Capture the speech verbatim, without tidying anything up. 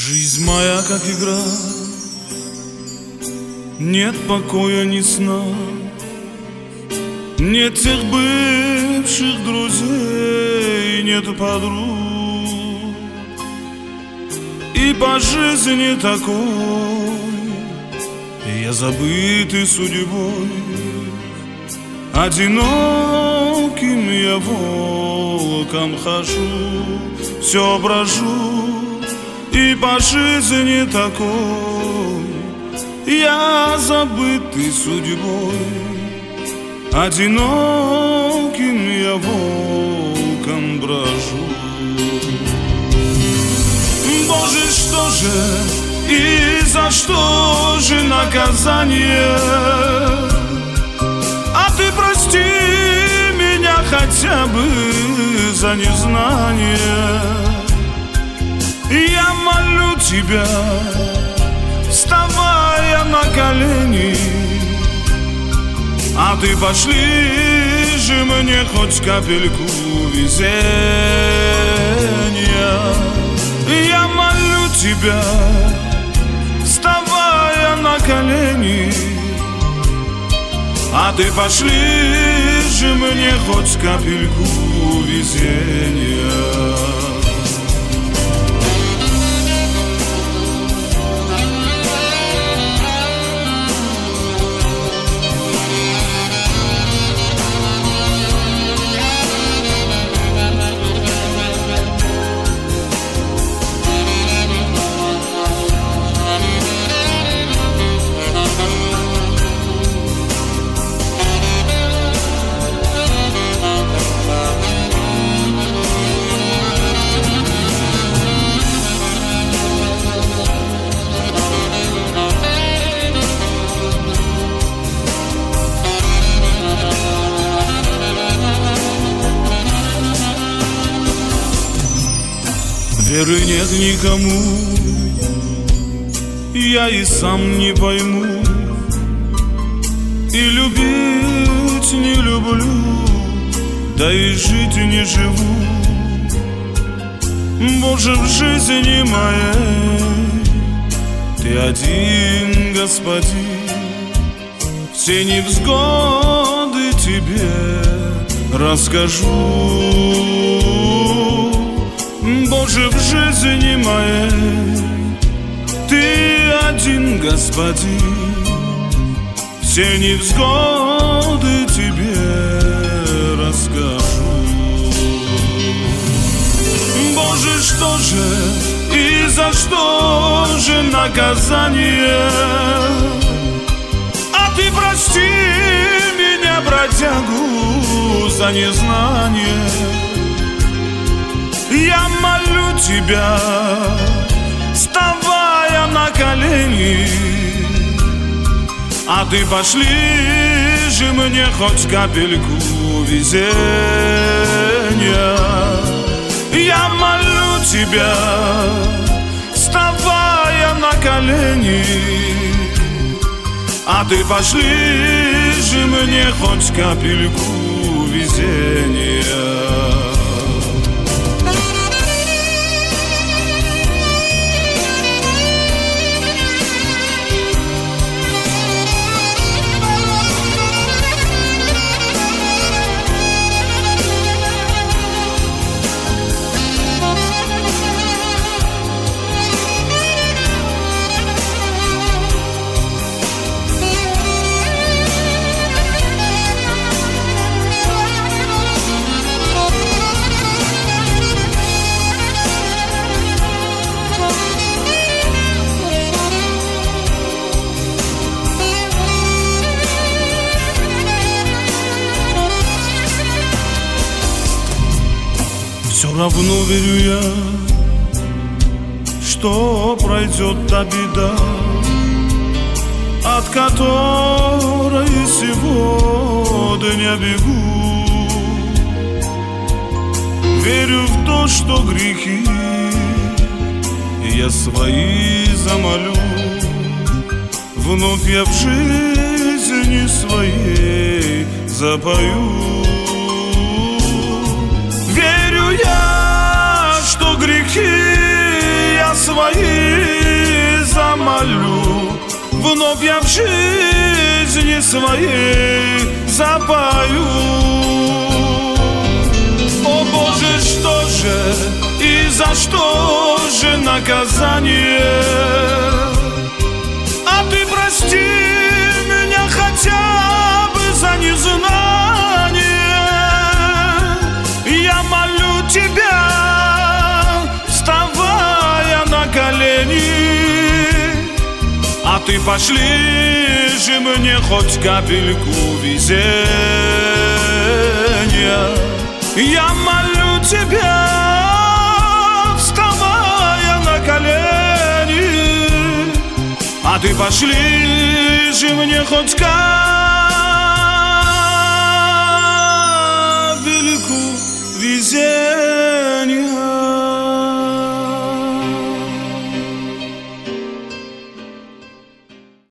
Жизнь моя как игра, нет покоя ни сна, нет тех бывших друзей, нет подруг. И по жизни такой я забытый судьбой, одиноким я волком хожу, все брожу. И по жизни такой я забытый судьбой, одиноким я волком брожу. Боже, что же и за что же наказание? А ты прости меня хотя бы за незнание. Я молю тебя, вставая на колени, а ты пошли же мне хоть капельку везения. Я молю тебя, вставая на колени, а ты пошли же мне хоть капельку везения. Веры нет никому, я и сам не пойму, и любить не люблю, да и жить не живу. Боже, в жизни моей ты один, Господин, все невзгоды тебе расскажу. Боже, в жизни моей ты один, Господин, все невзгоды тебе расскажу. Боже, что же и за что же наказание? А ты прости меня, бродягу, за незнание. Я молю тебя, вставая на колени, а ты пошли же мне хоть капельку везения. Я молю тебя, вставая на колени, а ты пошли же мне хоть капельку везения. Все равно верю я, что пройдет та беда, от которой сегодня бегу. Верю в то, что грехи я свои замолю, вновь я в жизни своей запою. Верю я, что грехи я свои молю, вновь я в жизни своей запою. О Боже, что же и за что же наказание? А ты прости меня хотя бы за незнание. Я молю тебя, вставая на колени, а ты пошли же мне хоть капельку везения. Я молю тебя, вставая на колени, а ты пошли же мне хоть капельку везения.